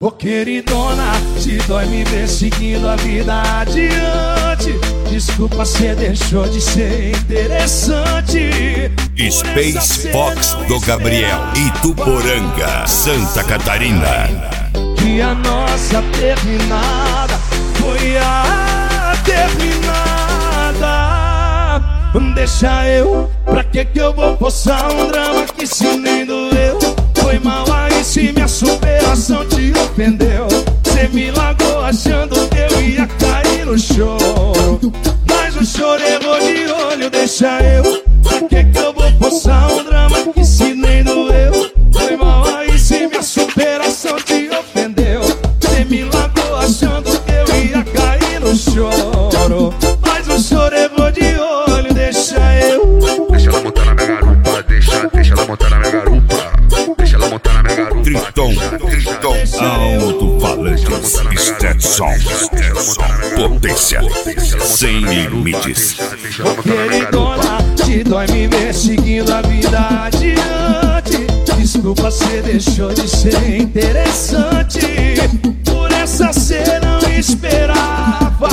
Ô queridona, se dói me ver seguindo a vida adiante. Desculpa, cê deixou de ser interessante. Space Fox do Gabriel, Ituporanga, Santa Catarina. Que a nossa terminada foi a terminada. Deixa eu, pra que eu vou forçar um drama que se nem doeu? Foi mal aí se minha superação te ofendeu. Cê me largou achando que eu ia cair no choro, mas o choro errou de olho. Deixa eu, pra que eu vou forçar um drama que se nem doeu? Foi mal aí se minha superação te ofendeu. Cê me largou achando que eu ia cair no choro, mas o choro errou de olho. Deixa eu, deixa ela montar na minha garupa, deixa ela montar na minha garupa. Deixa ela montar na minha garupa. Triton, alto-falantes, Stetson, potência sem limites. Queridona, te dói me ver seguindo a vida adiante. Desculpa, cê deixou de ser interessante. Por essa cê não esperava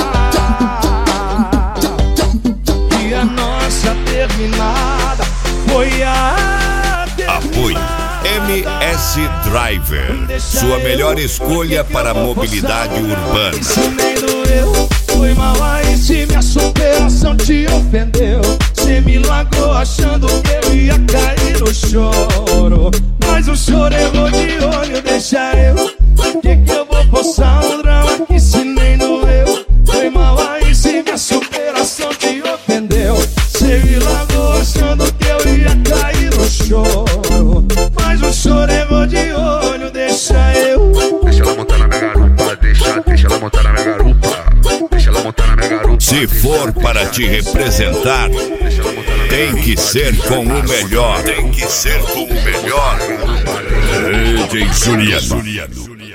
que a nossa terminada foi a Apoio MS Driver, sua melhor escolha para a mobilidade urbana. Foi mal aí se minha superação te ofendeu. Cê me largou achando que eu ia cair no choro, mas o choro errou de olho. Deixa eu, que eu vou forçar um drama que se nem doeu? Foi mal aí se minha superação te ofendeu. Cê me largou achando que eu ia cair no choro, mas o choro errou de olho. Deixa eu, deixa ela montar na minha garupa, deixa ela montar na minha garupa. Deixa ela montar na minha garupa. Se for para te representar, tem que ser com o melhor. Tem que ser com o melhor. DJ Juliano.